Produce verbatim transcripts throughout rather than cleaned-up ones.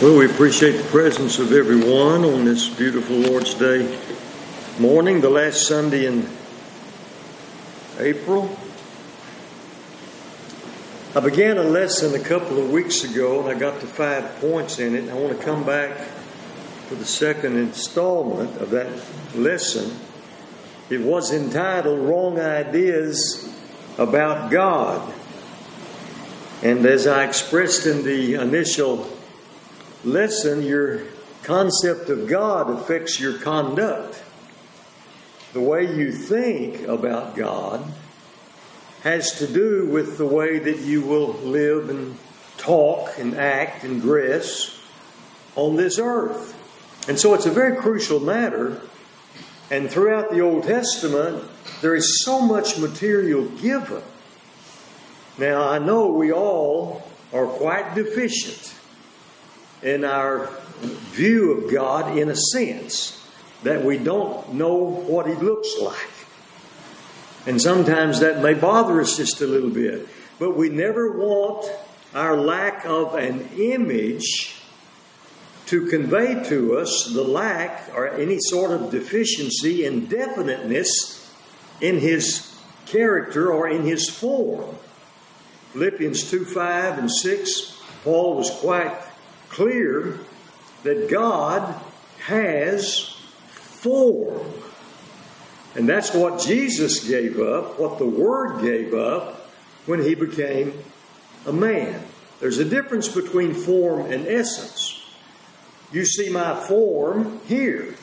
Well, we appreciate the presence of everyone on this beautiful Lord's Day morning, the last Sunday in April. I began a lesson a couple of weeks ago, and I got to five points in it. I want to come back for the second installment of that lesson. It was entitled Wrong Ideas About God. And as I expressed in the initial lesson, your concept of God affects your conduct. The way you think about God has to do with the way that you will live and talk and act and dress on this earth. And so it's a very crucial matter. And throughout the Old Testament, there is so much material given. Now, I know we all are quite deficient in our view of God, in a sense, that we don't know what He looks like. And sometimes that may bother us just a little bit. But we never want our lack of an image to convey to us the lack or any sort of deficiency in definiteness in His character or in His form. Philippians two, five and six, Paul was quite clear that God has form. And that's what Jesus gave up, what the Word gave up when He became a man. There's a difference between form and essence. You see my form here,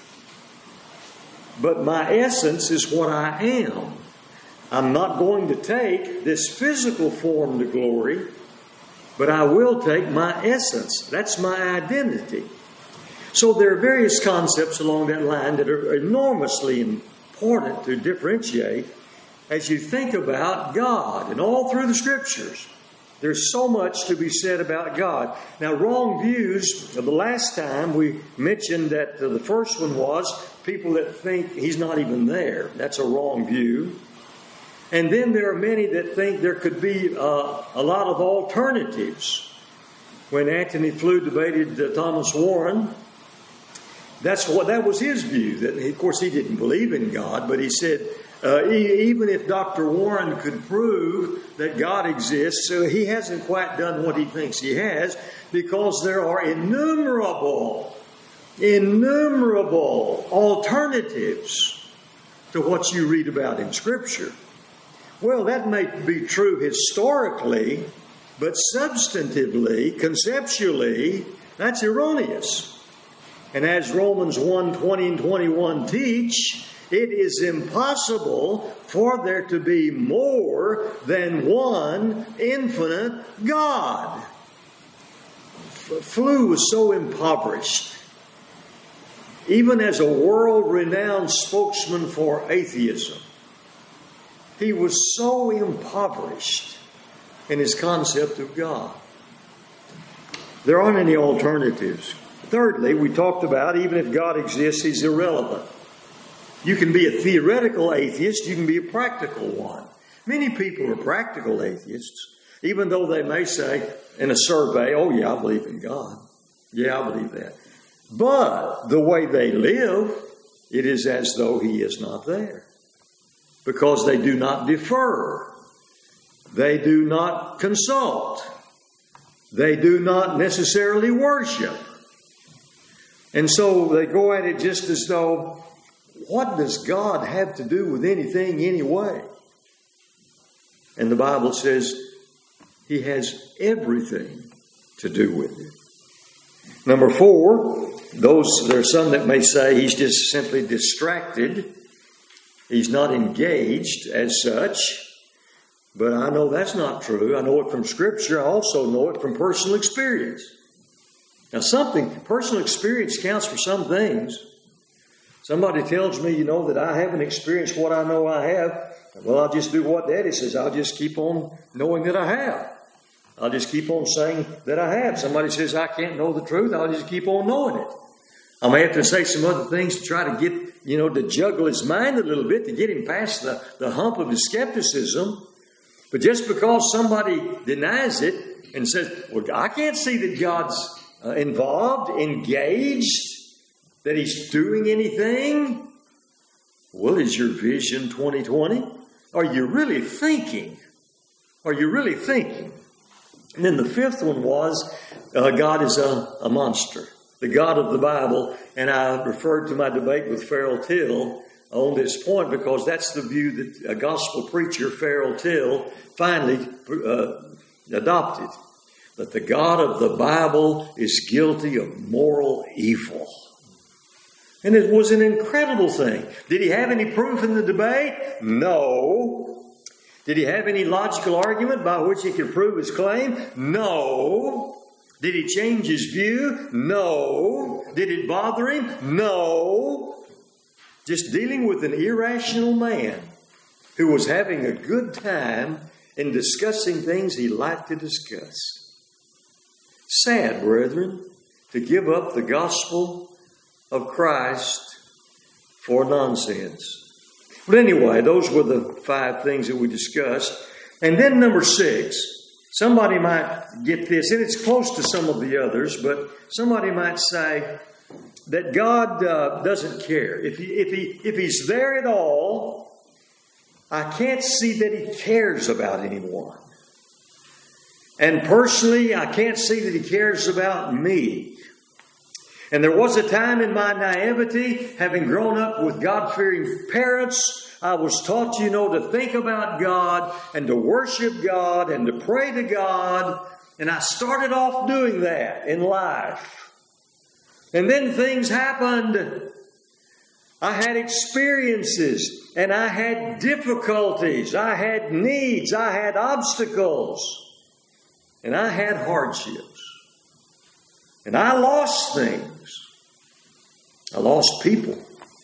but my essence is what I am. I'm not going to take this physical form to glory, but I will take my essence. That's my identity. So there are various concepts along that line that are enormously important to differentiate as you think about God. And all through the Scriptures, there's so much to be said about God. Now, wrong views, the last time we mentioned that the first one was people that think He's not even there. That's a wrong view. And then there are many that think there could be uh, a lot of alternatives. When Anthony Flew debated uh, Thomas Warren, that's what that was his view. That, of course, he didn't believe in God, but he said uh, e- even if Doctor Warren could prove that God exists, so he hasn't quite done what he thinks he has, because there are innumerable, innumerable alternatives to what you read about in Scripture. Well, that may be true historically, but substantively, conceptually, that's erroneous. And as Romans one, twenty and twenty-one teach, it is impossible for there to be more than one infinite God. Flew was so impoverished. Even as a world-renowned spokesman for atheism, he was so impoverished in his concept of God. There aren't any alternatives. Thirdly, we talked about even if God exists, He's irrelevant. You can be a theoretical atheist, you can be a practical one. Many people are practical atheists, even though they may say in a survey, oh yeah, I believe in God. Yeah, I believe that. But the way they live, it is as though He is not there. Because they do not defer. They do not consult. They do not necessarily worship. And so they go at it just as though, what does God have to do with anything anyway? And the Bible says He has everything to do with it. Number four, those there are some that may say He's just simply distracted. He's not engaged as such, but I know that's not true. I know it from Scripture. I also know it from personal experience. Now, something, personal experience counts for some things. Somebody tells me, you know, that I haven't experienced what I know I have. Well, I'll just do what Daddy says. I'll just keep on knowing that I have. I'll just keep on saying that I have. Somebody says I can't know the truth. I'll just keep on knowing it. I may have to say some other things to try to get, you know, to juggle his mind a little bit, to get him past the, the hump of his skepticism. But just because somebody denies it and says, well, I can't see that God's uh, involved, engaged, that he's doing anything? Well, is your vision twenty twenty? Are you really thinking? Are you really thinking? And then the fifth one was, uh, God is a, a monster. The God of the Bible. And I referred to my debate with Farrell Till on this point because that's the view that a gospel preacher, Farrell Till, finally uh, adopted. That the God of the Bible is guilty of moral evil. And it was an incredible thing. Did he have any proof in the debate? No. Did he have any logical argument by which he could prove his claim? No. Did he change his view? No. Did it bother him? No. Just dealing with an irrational man who was having a good time in discussing things he liked to discuss. Sad, brethren, to give up the gospel of Christ for nonsense. But anyway, those were the five things that we discussed. And then number six, somebody might get this, and it's close to some of the others, but somebody might say that God uh, doesn't care. If he, if he, if he's there at all, I can't see that he cares about anyone. And personally, I can't see that he cares about me. And there was a time in my naivety, having grown up with God-fearing parents, I was taught, you know, to think about God and to worship God and to pray to God. And I started off doing that in life. And then things happened. I had experiences and I had difficulties. I had needs. I had obstacles. And I had hardships. And I lost things. I lost people.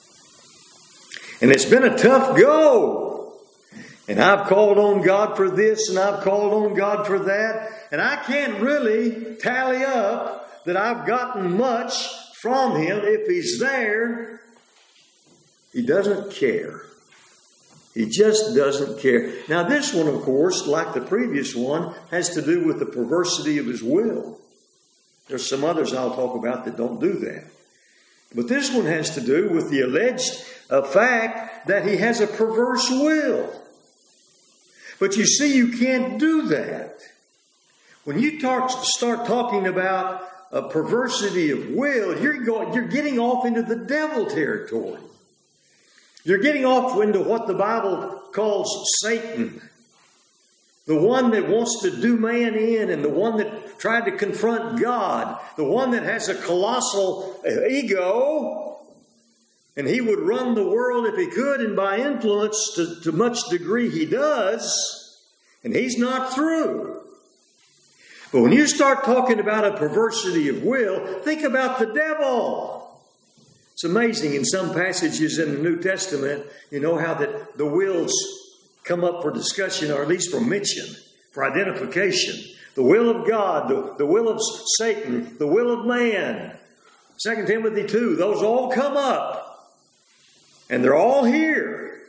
And it's been a tough go. And I've called on God for this and I've called on God for that. And I can't really tally up that I've gotten much from Him. If He's there, He doesn't care. He just doesn't care. Now this one, of course, like the previous one, has to do with the perversity of His will. There's some others I'll talk about that don't do that. But this one has to do with the alleged uh, fact that He has a perverse will. But you see, you can't do that. When you talk, start talking about a perversity of will, you're going, you're getting off into the devil territory. You're getting off into what the Bible calls Satan. The one that wants to do man in and the one that tried to confront God. The one that has a colossal ego. And he would run the world if he could, and by influence to, to much degree he does. And he's not through. But when you start talking about a perversity of will, think about the devil. It's amazing in some passages in the New Testament, you know how that the wills come up for discussion, or at least for mention, for identification. The will of God, the, the will of Satan, the will of man. Second Timothy two, those all come up. And they're all here.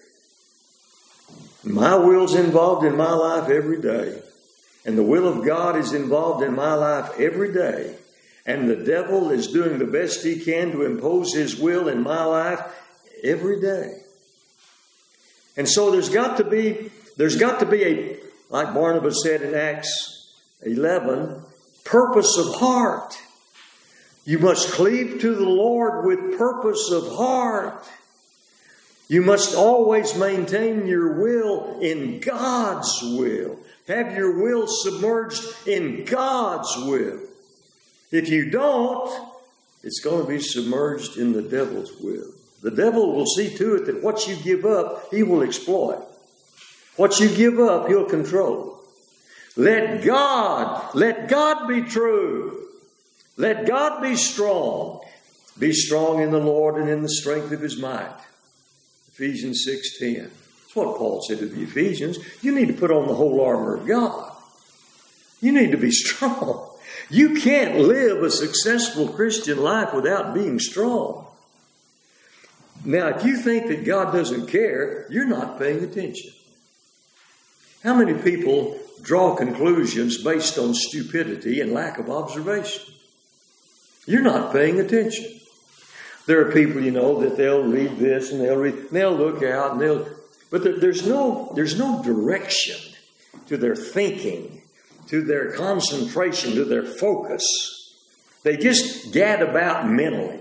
My will's involved in my life every day. And the will of God is involved in my life every day. And the devil is doing the best he can to impose his will in my life every day. And so there's got to be, there's got to be a, like Barnabas said in Acts eleven, purpose of heart. You must cleave to the Lord with purpose of heart. You must always maintain your will in God's will. Have your will submerged in God's will. If you don't, it's going to be submerged in the devil's will. The devil will see to it that what you give up, he will exploit. What you give up, he'll control. Let God, let God be true. Let God be strong. Be strong in the Lord and in the strength of His might. Ephesians six ten. That's what Paul said to the Ephesians. You need to put on the whole armor of God. You need to be strong. You can't live a successful Christian life without being strong. Now, if you think that God doesn't care, you're not paying attention. How many people draw conclusions based on stupidity and lack of observation? You're not paying attention. There are people, you know, that they'll read this and they'll read, and they'll look out and they'll, but there, there's no, there's no direction to their thinking, to their concentration, to their focus. They just gad about mentally.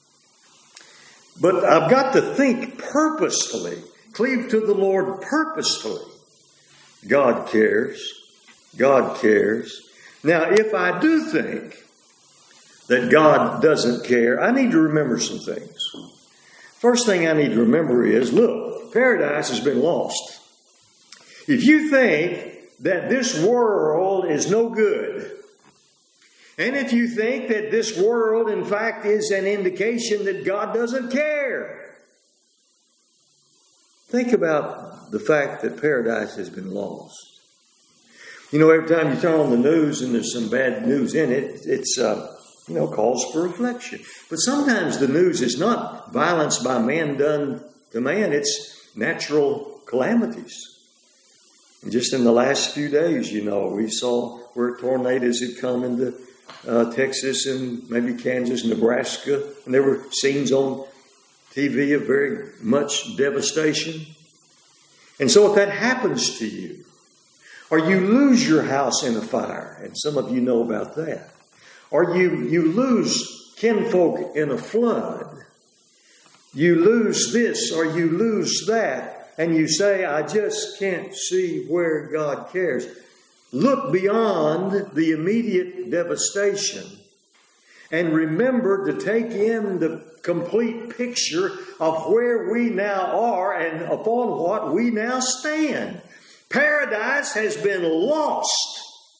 But I've got to think purposefully, cleave to the Lord purposefully. God cares. God cares. Now, if I do think that God doesn't care, I need to remember some things. First thing I need to remember is, look, paradise has been lost. If you think that this world is no good, and if you think that this world, in fact, is an indication that God doesn't care, think about the fact that paradise has been lost. You know, every time you turn on the news and there's some bad news in it, it's, uh, you know, calls for reflection. But sometimes the news is not violence by man done to man, it's natural calamities. And just in the last few days, you know, we saw where tornadoes had come into uh, Texas and maybe Kansas, Nebraska, and there were scenes on T V of very much devastation. And so if that happens to you, or you lose your house in a fire, and some of you know about that, or you, you lose kinfolk in a flood, you lose this or you lose that, and you say, I just can't see where God cares. Look beyond the immediate devastation and remember to take in the complete picture of where we now are and upon what we now stand. Paradise has been lost.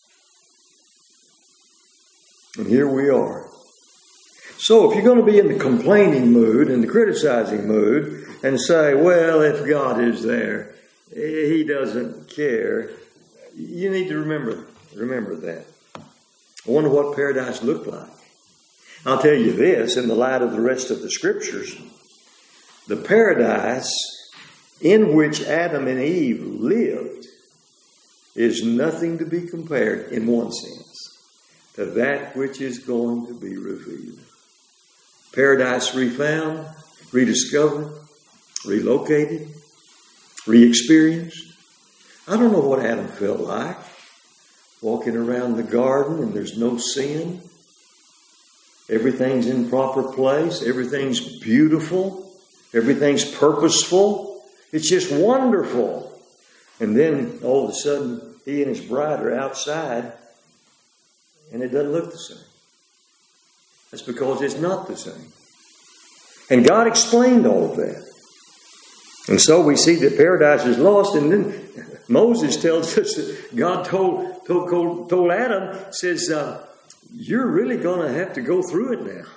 And here we are. So if you're going to be in the complaining mood and the criticizing mood and say, well, if God is there, He doesn't care, you need to remember, remember that. I wonder what paradise looked like. I'll tell you this, in the light of the rest of the Scriptures, the paradise in which Adam and Eve lived is nothing to be compared, in one sense, to that which is going to be revealed. Paradise refound, rediscovered, relocated, re-experienced. I don't know what Adam felt like, walking around the garden and there's no sin. Everything's in proper place. Everything's beautiful. Everything's purposeful. It's just wonderful. And then all of a sudden, he and his bride are outside and it doesn't look the same. That's because it's not the same. And God explained all of that. And so we see that paradise is lost. And then Moses tells us that God told, told, told Adam, says, uh, you're really going to have to go through it now.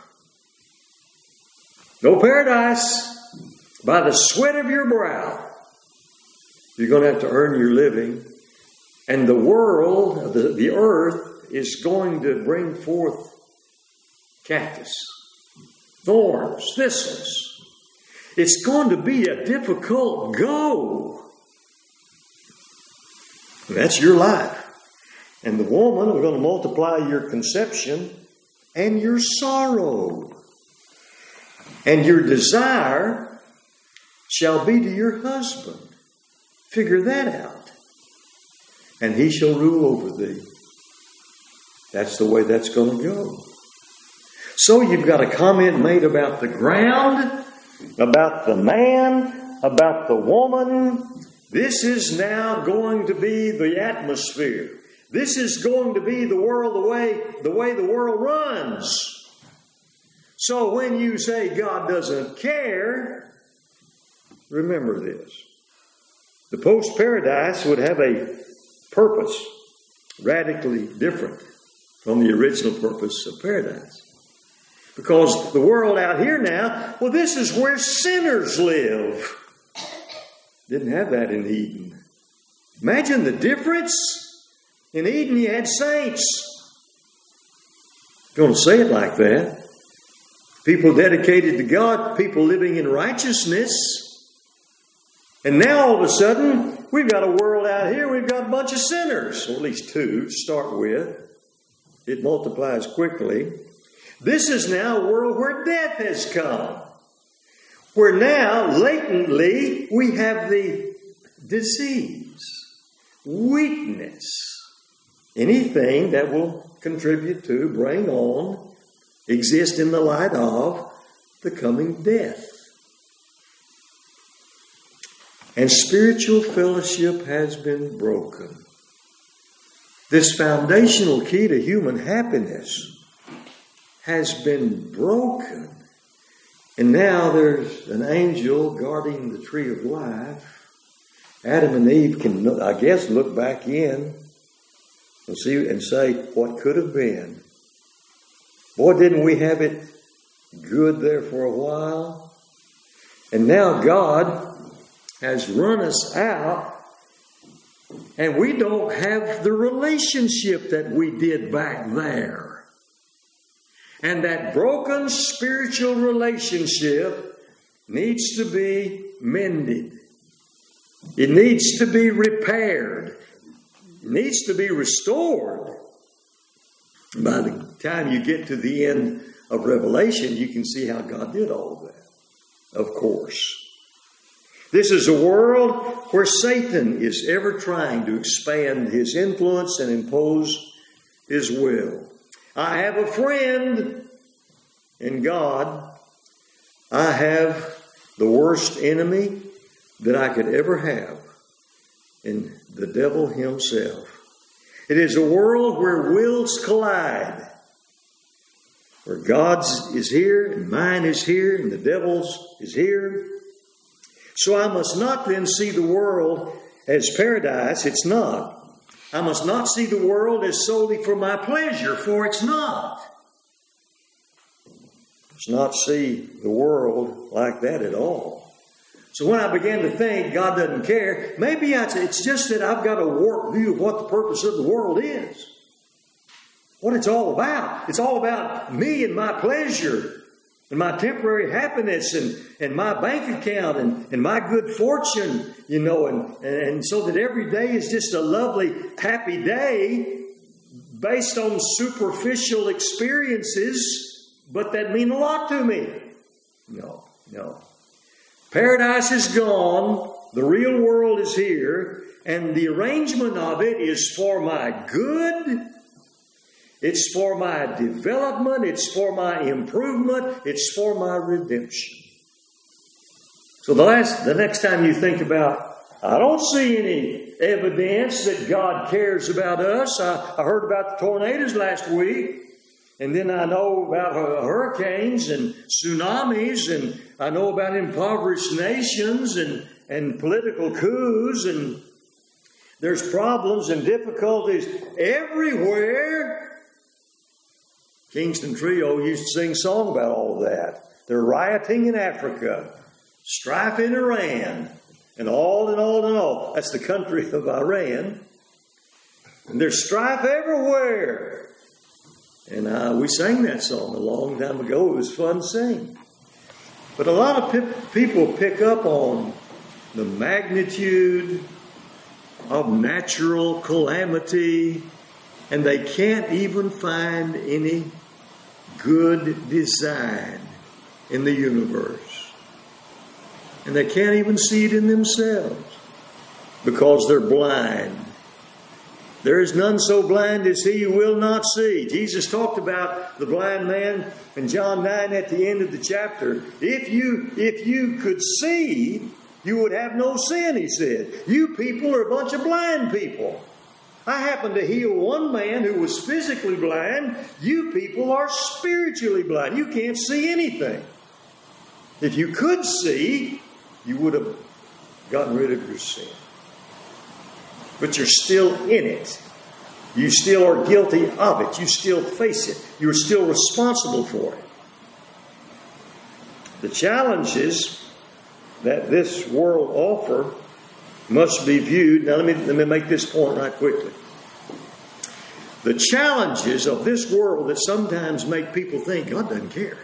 No paradise by the sweat of your brow. You're going to have to earn your living. And the world, the, the earth, is going to bring forth cactus, thorns, thistles. It's going to be a difficult go. And that's your life. And the woman, we're going to multiply your conception and your sorrow. And your desire shall be to your husband. Figure that out. And he shall rule over thee. That's the way that's going to go. So you've got a comment made about the ground, about the man, about the woman. This is now going to be the atmosphere. This is going to be the world the way, the way the world runs. So when you say God doesn't care, remember this. The post-paradise would have a purpose radically different from the original purpose of paradise. Because the world out here now, well, this is where sinners live. Didn't have that in Eden. Imagine the difference. In Eden, you had saints. If you want to say it like that. People dedicated to God, people living in righteousness. And now all of a sudden, we've got a world out here, we've got a bunch of sinners. Or at least two to start with. It multiplies quickly. This is now a world where death has come. Where now, latently, we have the disease, weakness, anything that will contribute to, bring on, exist in the light of the coming death. And spiritual fellowship has been broken. This foundational key to human happiness has been broken. And now there's an angel guarding the tree of life. Adam and Eve can, I guess, look back in and see and say what could have been. Boy, didn't we have it good there for a while? And now God has run us out, and we don't have the relationship that we did back there. And that broken spiritual relationship needs to be mended. It needs to be repaired. It needs to be restored. By the time you get to the end of Revelation, you can see how God did all of that, of course. This is a world where Satan is ever trying to expand his influence and impose his will. I have a friend in God. I have the worst enemy that I could ever have in the devil himself. It is a world where wills collide, where God's is here and mine is here and the devil's is here. So I must not then see the world as paradise. It's not. I must not see the world as solely for my pleasure, for it's not. I must not see the world like that at all. So when I began to think God doesn't care, maybe it's just that I've got a warped view of what the purpose of the world is. What it's all about. It's all about me and my pleasure and my temporary happiness and, and my bank account and, and my good fortune, you know, and, and so that every day is just a lovely, happy day based on superficial experiences, but that mean a lot to me. No, no. Paradise is gone. The real world is here. And the arrangement of it is for my good. It's for my development. It's for my improvement. It's for my redemption. So the last, the next time you think about, I don't see any evidence that God cares about us. I, I heard about the tornadoes last week. And then I know about hurricanes and tsunamis. And I know about impoverished nations and, and political coups. And there's problems and difficulties everywhere. Kingston Trio used to sing a song about all of that. They're rioting in Africa, strife in Iran, and all and all and all. That's the country of Iran. And there's strife everywhere. And uh, we sang that song a long time ago. It was fun to sing. But a lot of pe- people pick up on the magnitude of natural calamity, and they can't even find any good design in the universe. And they can't even see it in themselves because they're blind. There is none so blind as he who will not see. Jesus talked about the blind man in John nine at the end of the chapter. If you, if you could see, you would have no sin, he said. You people are a bunch of blind people. I happened to heal one man who was physically blind. You people are spiritually blind. You can't see anything. If you could see, you would have gotten rid of your sin. But you're still in it. You still are guilty of it. You still face it. You're still responsible for it. The challenges that this world offers must be viewed. Now let me, let me make this point right quickly. The challenges of this world that sometimes make people think God doesn't care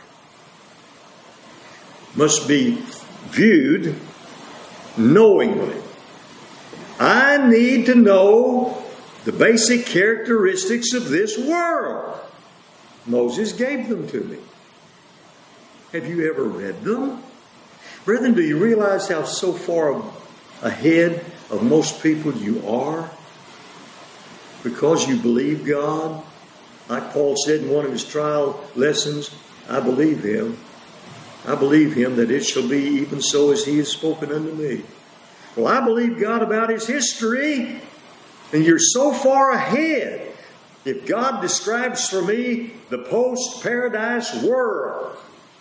must be viewed knowingly. I need to know the basic characteristics of this world. Moses gave them to me. Have you ever read them? Brethren, do you realize how so far ahead of most people you are? Because you believe God? Like Paul said in one of his trial lessons, I believe him. I believe him that it shall be even so as he has spoken unto me. Well, I believe God about his history. And you're so far ahead. If God describes for me the post-paradise world.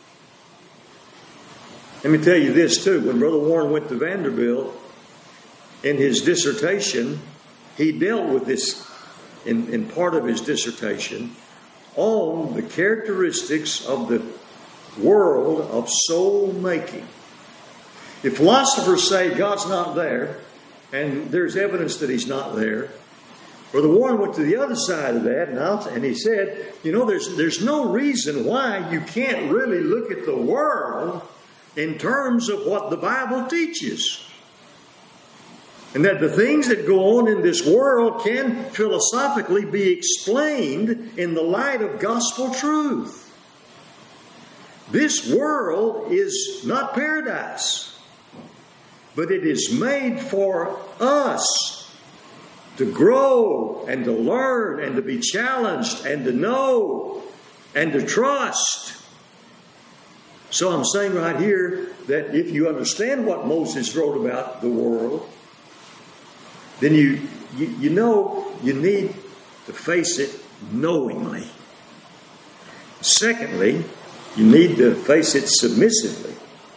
Let me tell you this too. When Brother Warren went to Vanderbilt, in his dissertation, he dealt with this in, in part of his dissertation on the characteristics of the world of soul making. If philosophers say God's not there, and there's evidence that he's not there, Brother Warren went to the other side of that, and, I'll, and he said, you know, there's, there's no reason why you can't really look at the world in terms of what the Bible teaches. And that the things that go on in this world can philosophically be explained in the light of gospel truth. This world is not paradise, but it is made for us to grow and to learn and to be challenged and to know and to trust. So I'm saying right here that if you understand what Moses wrote about the world, then you, you, you know you need to face it knowingly. Secondly, you need to face it submissively.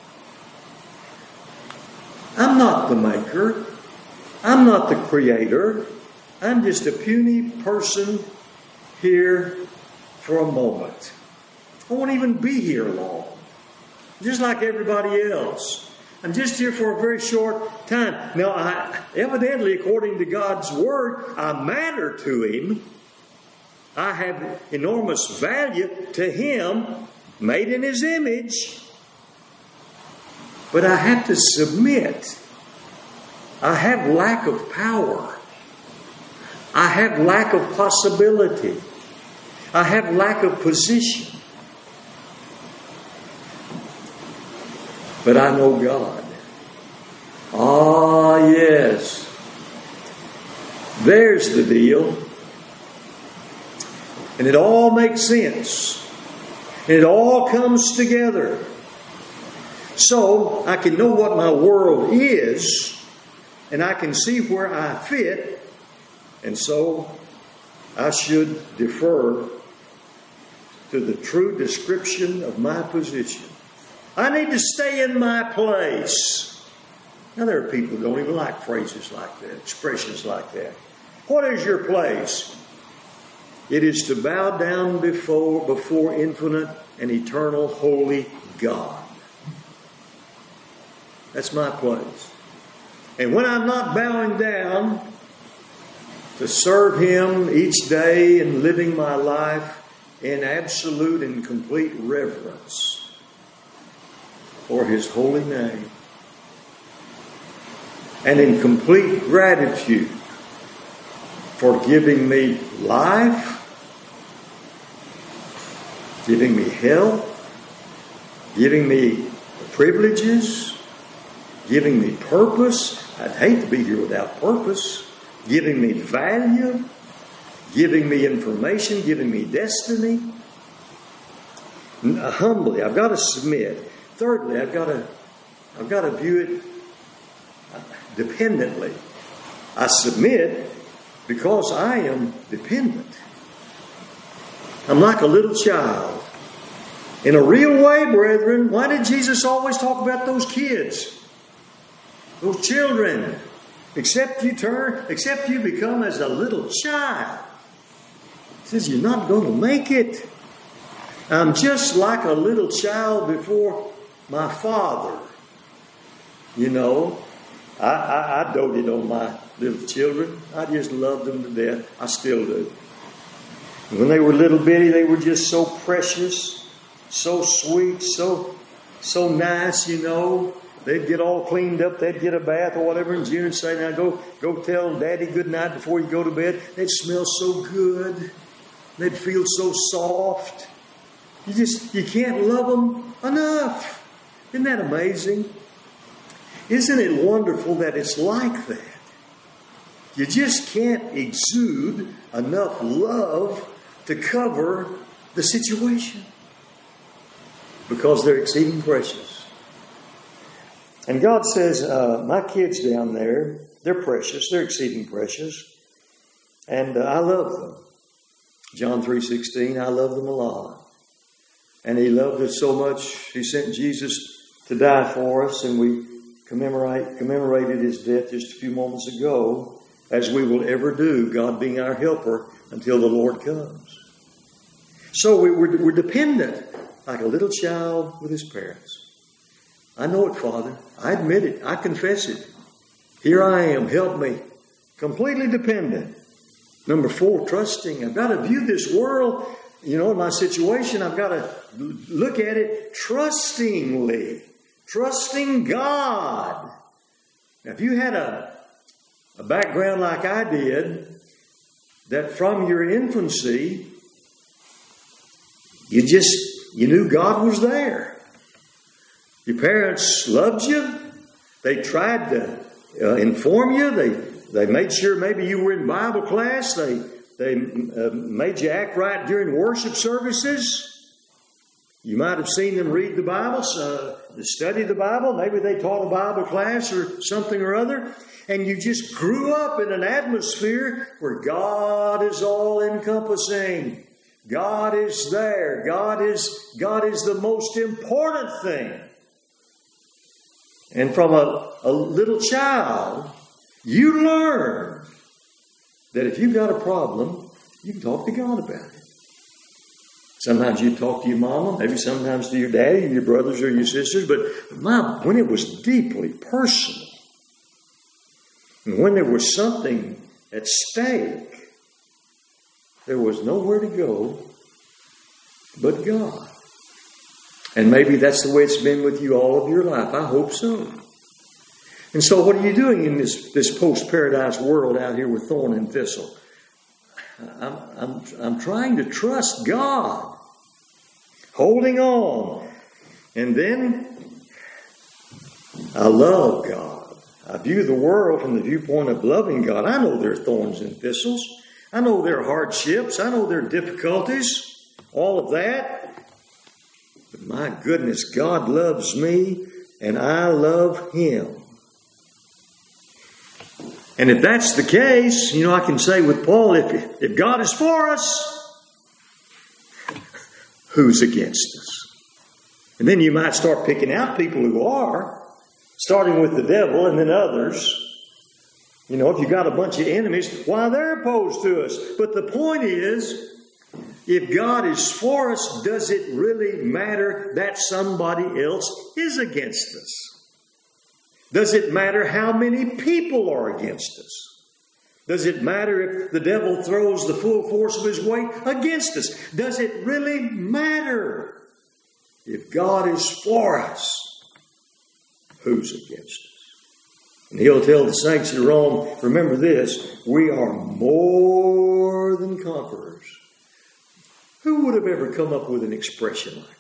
I'm not the maker. I'm not the creator. I'm just a puny person here for a moment. I won't even be here long. Just like everybody else. I'm just here for a very short time. Now, I, evidently, according to God's Word, I matter to Him. I have enormous value to Him, made in His image. But I have to submit. I have lack of power. I have lack of possibility. I have lack of position. But I know God. Ah, yes. There's the deal. And it all makes sense. And it all comes together. So I can know what my world is, and I can see where I fit, and so I should defer to the true description of my position. I need to stay in my place. Now, there are people who don't even like phrases like that, expressions like that. What is your place? It is to bow down before, before infinite and eternal holy God. That's my place. And when I'm not bowing down to serve Him each day and living my life in absolute and complete reverence for His holy name, and in complete gratitude for giving me life, giving me health, giving me privileges, giving me purpose. I'd hate to be here without purpose. Giving me value, giving me information, giving me destiny. Humbly, I've got to submit. Thirdly, I've got to, I've got to view it dependently. I submit because I am dependent. I'm like a little child. In a real way, brethren, why did Jesus always talk about those kids? Those children. Except you turn, except you become as a little child. He says you're not going to make it. I'm just like a little child before my Father. You know, I, I, I doted on my little children. I just loved them to death. I still do. When they were little bitty, they were just so precious, so sweet, so so nice, you know. They'd get all cleaned up. They'd get a bath or whatever. And June would say, now go, go tell Daddy good night before you go to bed. They'd smell so good. They'd feel so soft. You just, you can't love them enough. Isn't that amazing? Isn't it wonderful that it's like that? You just can't exude enough love to cover the situation because they're exceeding precious. And God says, uh, my kids down there, they're precious. They're exceeding precious. And uh, I love them. John three sixteen, I love them a lot. And He loved us so much, He sent Jesus to die for us, and we commemorate commemorated His death just a few moments ago, as we will ever do, God being our helper until the Lord comes. So we, we're, we're dependent, like a little child with his parents. I know it, Father. I admit it. I confess it. Here I am. Help me. Completely dependent. Number four, trusting. I've got to view this world, you know, in my situation, I've got to look at it trustingly. Trusting God. Now, if you had a, a background like I did, that from your infancy, you just, you knew God was there. Your parents loved you. They tried to uh, inform you. They they made sure maybe you were in Bible class. They they uh, made you act right during worship services. You might have seen them read the Bible, uh, study the Bible. Maybe they taught a Bible class or something or other. And you just grew up in an atmosphere where God is all encompassing. God is there. God is, God is the most important thing. And from a, a little child, you learn that if you've got a problem, you can talk to God about it. Sometimes you talk to your mama, maybe sometimes to your daddy, your brothers or your sisters, but Mom, when it was deeply personal, and when there was something at stake, there was nowhere to go but God. And maybe that's the way it's been with you all of your life. I hope so. And so what are you doing in this, this post-paradise world out here with thorn and thistle? I'm, I'm, I'm trying to trust God. Holding on. And then I love God. I view the world from the viewpoint of loving God. I know there are thorns and thistles. I know there are hardships. I know there are difficulties. All of that. But my goodness, God loves me and I love Him. And if that's the case, you know, I can say with Paul, if, if God is for us, who's against us? And then you might start picking out people who are, starting with the devil and then others. You know, if you got a bunch of enemies, why, they're opposed to us. But the point is, if God is for us, does it really matter that somebody else is against us? Does it matter how many people are against us? Does it matter if the devil throws the full force of his weight against us? Does it really matter? If God is for us, who's against us? And He'll tell the saints in Rome, remember this, we are more than conquerors. Who would have ever come up with an expression like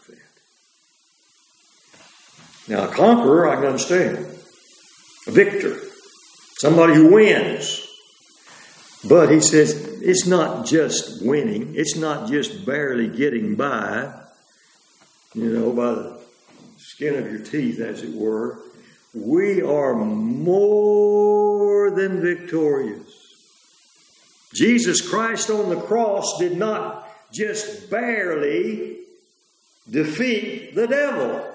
that? Now, a conqueror, I can understand. A victor. Somebody who wins. But he says, it's not just winning. It's not just barely getting by, you know, by the skin of your teeth, as it were. We are more than victorious. Jesus Christ on the cross did not just barely defeat the devil.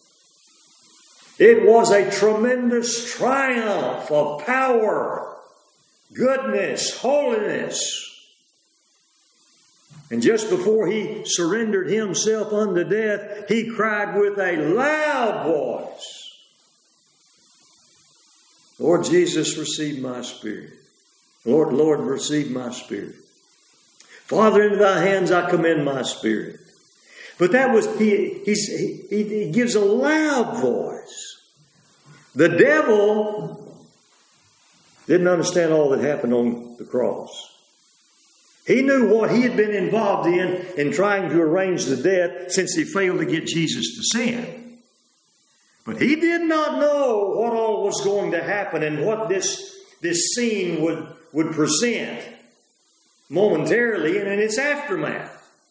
It was a tremendous triumph of power, goodness, holiness. And just before He surrendered Himself unto death, He cried with a loud voice, Lord Jesus, receive my spirit. Lord, Lord, receive my spirit. Father, into Thy hands I commend my spirit. But that was, he, he's, he, he gives a loud voice. The devil didn't understand all that happened on the cross. He knew what he had been involved in in trying to arrange the death since he failed to get Jesus to sin. But he did not know what all was going to happen and what this, this scene would, would present momentarily and in its aftermath.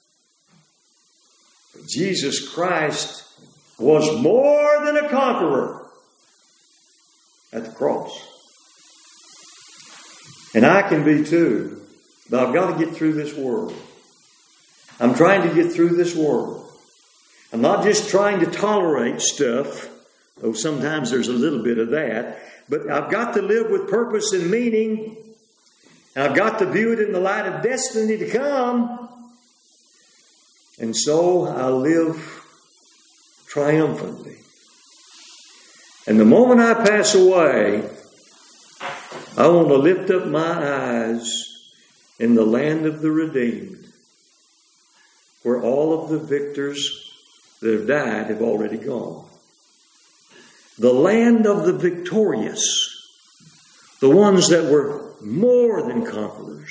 But Jesus Christ was more than a conqueror at the cross. And I can be too. But I've got to get through this world. I'm trying to get through this world. I'm not just trying to tolerate stuff, though sometimes there's a little bit of that. But I've got to live with purpose and meaning. And I've got to view it in the light of destiny to come. And so I live triumphantly. And the moment I pass away, I want to lift up my eyes in the land of the redeemed, where all of the victors that have died have already gone. The land of the victorious, the ones that were more than conquerors.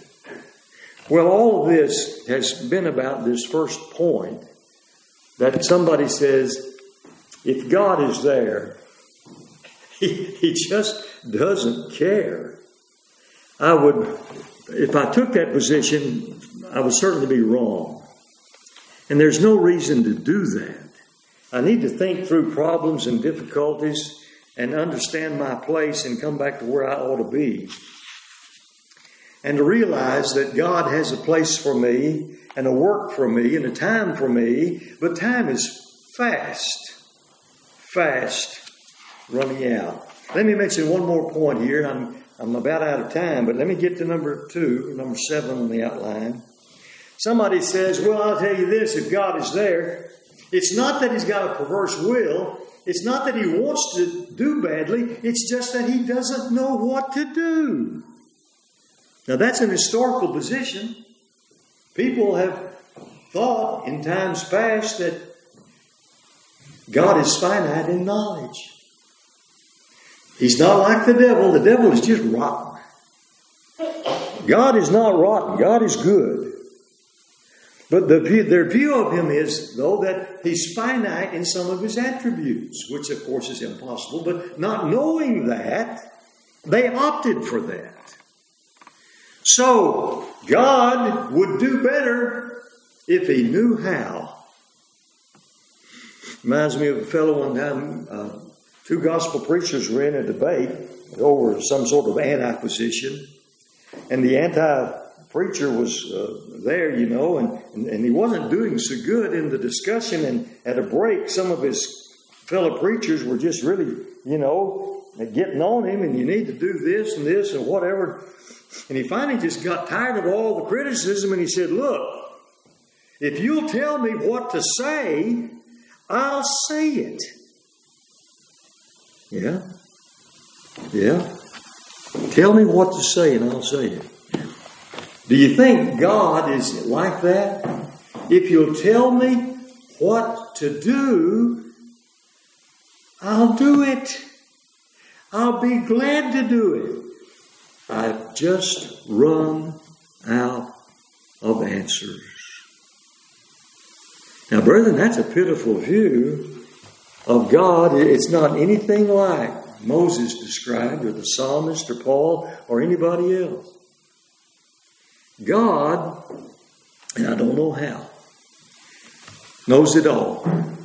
Well, all of this has been about this first point, that somebody says, if God is there, he, he just doesn't care. I would... If I took that position, I would certainly be wrong. And there's no reason to do that. I need to think through problems and difficulties and understand my place and come back to where I ought to be. And to realize that God has a place for me and a work for me and a time for me. But time is fast, fast running out. Let me mention one more point here. I'm I'm about out of time, but let me get to number two, number seven on the outline. Somebody says, well, I'll tell you this, if God is there, it's not that he's got a perverse will. It's not that he wants to do badly. It's just that he doesn't know what to do. Now, that's an historical position. People have thought in times past that God is finite in knowledge. He's not like the devil. The devil is just rotten. God is not rotten. God is good. But the view, their view of him is, though, that he's finite in some of his attributes, which, of course, is impossible. But not knowing that, they opted for that. So, God would do better if he knew how. Reminds me of a fellow one time... Uh, Two gospel preachers were in a debate over some sort of anti-position. And the anti-preacher was uh, there, you know, and, and, and he wasn't doing so good in the discussion. And at a break, some of his fellow preachers were just really, you know, getting on him, and you need to do this and this and whatever. And he finally just got tired of all the criticism, and he said, look, if you'll tell me what to say, I'll say it. Yeah? Yeah? Tell me what to say and I'll say it. Do you think God is like that? If you'll tell me what to do, I'll do it. I'll be glad to do it. I've just run out of answers. Now, brethren, that's a pitiful view of God. It's not anything like Moses described, or the psalmist, or Paul, or anybody else. God, and I don't know how, knows it all.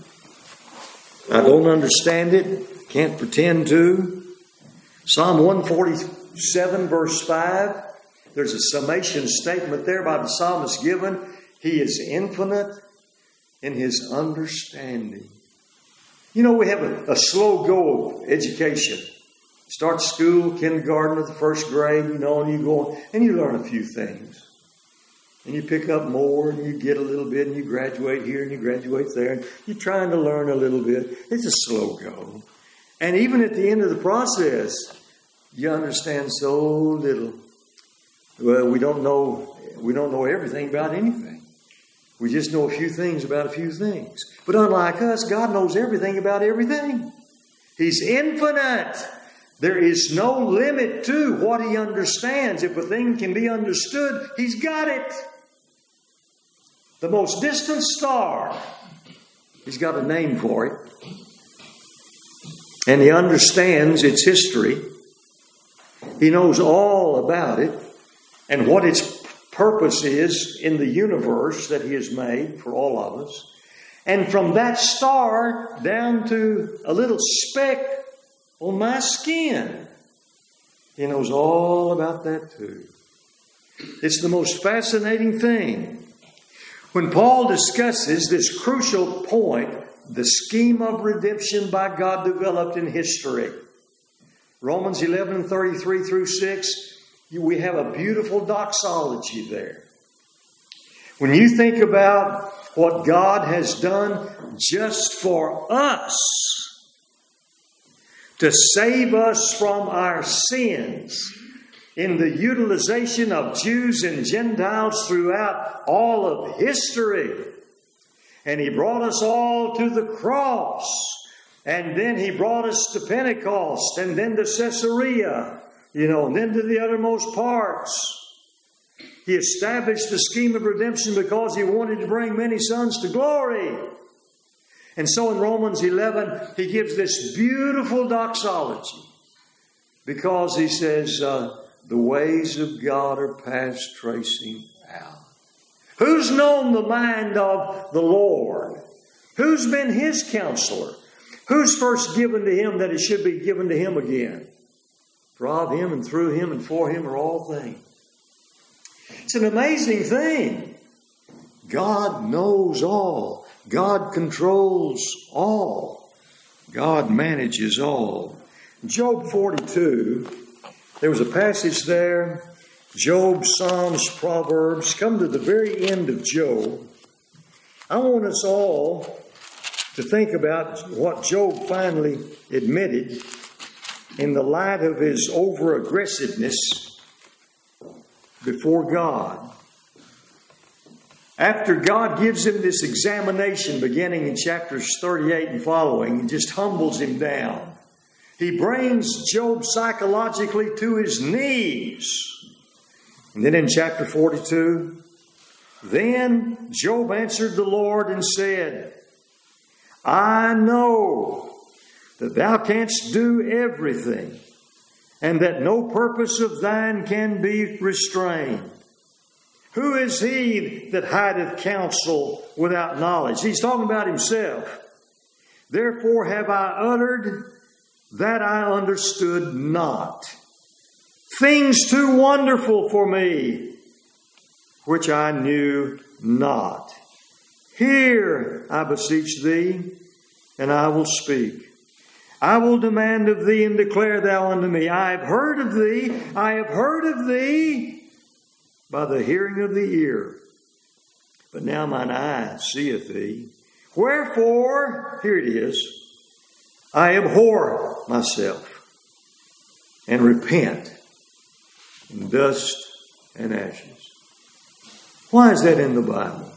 I don't understand it, can't pretend to. Psalm one forty-seven, verse five, there's a summation statement there by the psalmist given. He is infinite in his understanding. You know, we have a, a slow go of education. Start school, kindergarten, or the first grade, you know, and you go on, and you learn a few things. And you pick up more, and you get a little bit, and you graduate here, and you graduate there, and you're trying to learn a little bit. It's a slow go. And even at the end of the process, you understand so little. Well, we don't know, we don't know everything about anything. We just know a few things about a few things. But unlike us, God knows everything about everything. He's infinite. There is no limit to what He understands. If a thing can be understood, He's got it. The most distant star, He's got a name for it. And He understands its history. He knows all about it and what its purpose is in the universe that He has made for all of us. And from that star down to a little speck on my skin, He knows all about that too. It's the most fascinating thing. When Paul discusses this crucial point, the scheme of redemption by God developed in history. Romans eleven, thirty-three through six, we have a beautiful doxology there. When you think about what God has done just for us, to save us from our sins, in the utilization of Jews and Gentiles throughout all of history. And He brought us all to the cross. And then He brought us to Pentecost, and then to Caesarea, you know, and then to the uttermost parts. He established the scheme of redemption because He wanted to bring many sons to glory. And so in Romans eleven, He gives this beautiful doxology because He says, uh, the ways of God are past tracing out. Who's known the mind of the Lord? Who's been His counselor? Who's first given to Him that it should be given to Him again? For of Him and through Him and for Him are all things. It's an amazing thing. God knows all. God controls all. God manages all. Job forty-two, there was a passage there. Job, Psalms, Proverbs. Come to the very end of Job. I want us all to think about what Job finally admitted in the light of his over-aggressiveness before God. After God gives him this examination beginning in chapters thirty-eight and following, and just humbles him down, He brings Job psychologically to his knees. And then in chapter forty-two, then Job answered the Lord and said, I know that Thou canst do everything, and that no purpose of Thine can be restrained. Who is he that hideth counsel without knowledge? He's talking about himself. Therefore have I uttered that I understood not. Things too wonderful for me, which I knew not. Hear, I beseech Thee, and I will speak. I will demand of Thee, and declare Thou unto me. I have heard of Thee, I have heard of Thee, by the hearing of the ear. But now mine eye seeth Thee. Wherefore, here it is, I abhor myself, and repent in dust and ashes. Why is that in the Bible?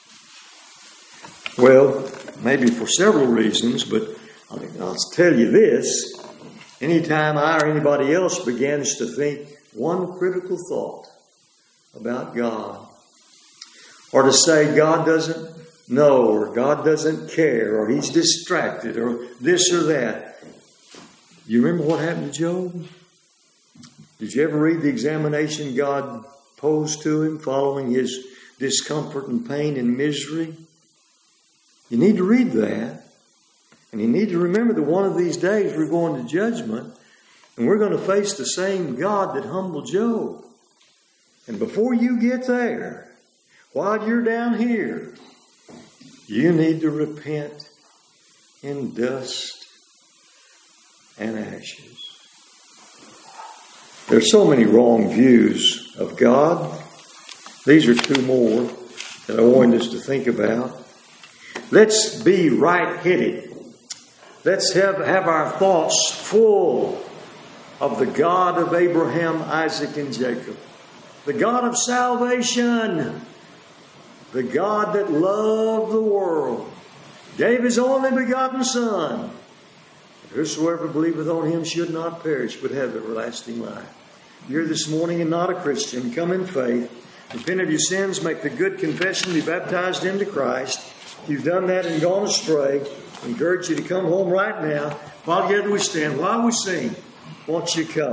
Well, maybe for several reasons, but I'll tell you this. Anytime I or anybody else begins to think one critical thought about God, or to say God doesn't know, or God doesn't care, or He's distracted, or this or that. You remember what happened to Job? Did you ever read the examination God posed to him following his discomfort and pain and misery? You need to read that. And you need to remember that one of these days we're going to judgment, and we're going to face the same God that humbled Job. And before you get there, while you're down here, you need to repent in dust and ashes. There are so many wrong views of God. These are two more that I wanted us to think about. Let's be right-headed. Let's have, have our thoughts full of the God of Abraham, Isaac, and Jacob. The God of salvation. The God that loved the world. Gave His only begotten Son. Whosoever believeth on him should not perish, but have everlasting life. You're this morning and not a Christian. Come in faith. Repent of your sins. Make the good confession. Be baptized into Christ. If you've done that and gone astray, I encourage you to come home right now. While together we stand, while we sing, won't you come?